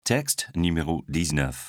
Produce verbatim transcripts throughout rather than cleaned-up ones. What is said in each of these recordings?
Texte numéro dix-neuf.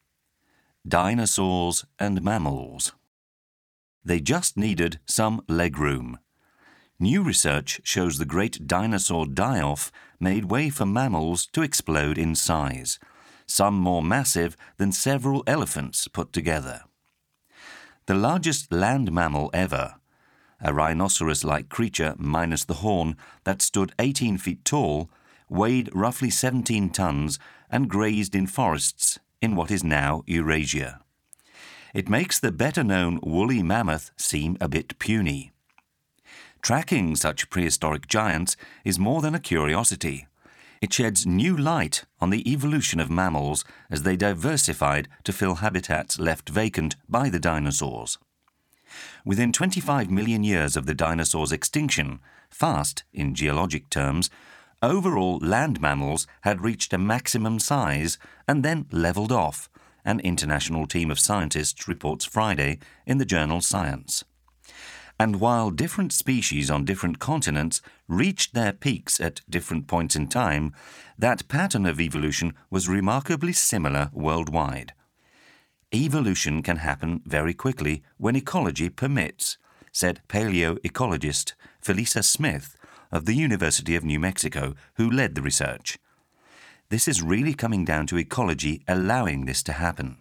Dinosaurs and mammals. They just needed some legroom. New research shows the great dinosaur die-off made way for mammals to explode in size, some more massive than several elephants put together. The largest land mammal ever, a rhinoceros-like creature minus the horn that stood eighteen feet tall, weighed roughly seventeen tons and grazed in forests in what is now Eurasia. It makes the better-known woolly mammoth seem a bit puny. Tracking such prehistoric giants is more than a curiosity. It sheds new light on the evolution of mammals as they diversified to fill habitats left vacant by the dinosaurs. Within twenty-five million years of the dinosaurs' extinction, fast in geologic terms, overall land mammals had reached a maximum size and then levelled off, an international team of scientists reports Friday in the journal Science. And while different species on different continents reached their peaks at different points in time, that pattern of evolution was remarkably similar worldwide. Evolution can happen very quickly when ecology permits, said paleoecologist Felisa Smith of the University of New Mexico, who led the research. This is really coming down to ecology allowing this to happen.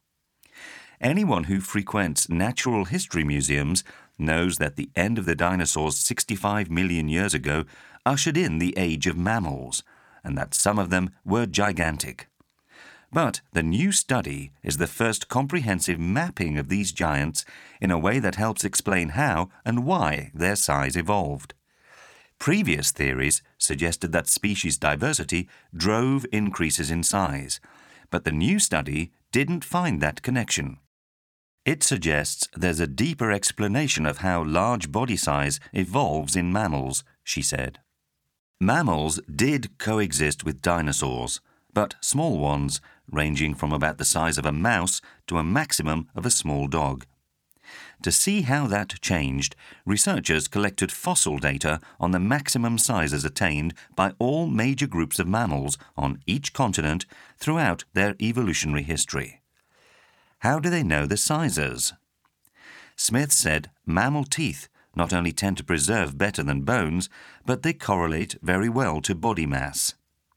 Anyone who frequents natural history museums knows that the end of the dinosaurs sixty-five million years ago ushered in the age of mammals, and that some of them were gigantic. But the new study is the first comprehensive mapping of these giants in a way that helps explain how and why their size evolved. Previous theories suggested that species diversity drove increases in size, but the new study didn't find that connection. It suggests there's a deeper explanation of how large body size evolves in mammals, she said. Mammals did coexist with dinosaurs, but small ones, ranging from about the size of a mouse to a maximum of a small dog. To see how that changed, researchers collected fossil data on the maximum sizes attained by all major groups of mammals on each continent throughout their evolutionary history. How do they know the sizes? Smith said mammal teeth not only tend to preserve better than bones, but they correlate very well to body mass.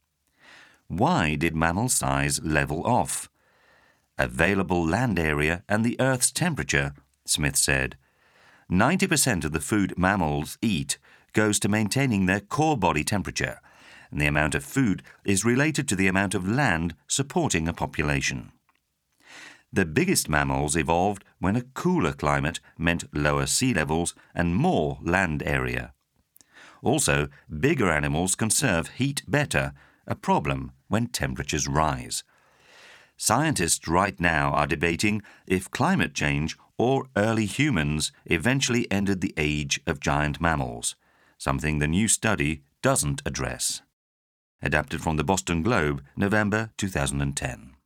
Why did mammal size level off? Available land area and the Earth's temperature, Smith said. ninety percent of the food mammals eat goes to maintaining their core body temperature, and the amount of food is related to the amount of land supporting a population. The biggest mammals evolved when a cooler climate meant lower sea levels and more land area. Also, bigger animals conserve heat better, a problem when temperatures rise. Scientists right now are debating if climate change or early humans eventually ended the age of giant mammals, something the new study doesn't address. Adapted from the Boston Globe, November two thousand ten.